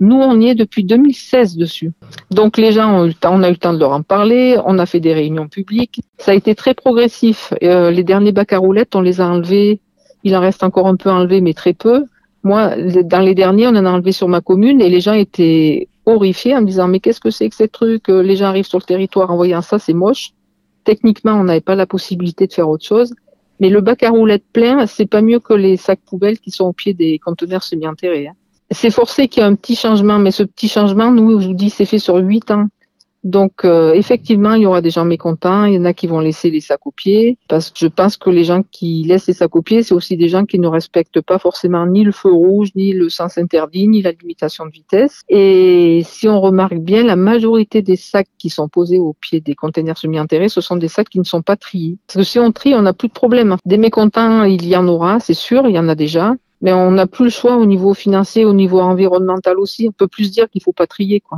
Nous, on y est depuis 2016 dessus. Donc les gens ont eu le temps, on a eu le temps de leur en parler, on a fait des réunions publiques. Ça a été très progressif. Les derniers bacs à roulettes, on les a enlevés. Il en reste encore un peu enlevé, mais très peu. Moi, dans les derniers, on en a enlevé sur ma commune et les gens étaient horrifiés en me disant mais qu'est-ce que c'est que ces trucs? Les gens arrivent sur le territoire en voyant ça, c'est moche. Techniquement, on n'avait pas la possibilité de faire autre chose. Mais le bac à roulettes plein, c'est pas mieux que les sacs poubelles qui sont au pied des conteneurs semi-enterrés. C'est forcé qu'il y ait un petit changement, mais ce petit changement, nous, je vous dis, c'est fait sur 8 ans. Donc, effectivement, il y aura des gens mécontents, il y en a qui vont laisser les sacs au pied, parce que je pense que les gens qui laissent les sacs au pied, c'est aussi des gens qui ne respectent pas forcément ni le feu rouge, ni le sens interdit, ni la limitation de vitesse. Et si on remarque bien, la majorité des sacs qui sont posés au pied des containers semi-enterrés, ce sont des sacs qui ne sont pas triés. Parce que si on trie, on n'a plus de problème. Des mécontents, il y en aura, c'est sûr, il y en a déjà. Mais on n'a plus le choix au niveau financier, au niveau environnemental aussi. On peut plus se dire qu'il faut pas trier, quoi.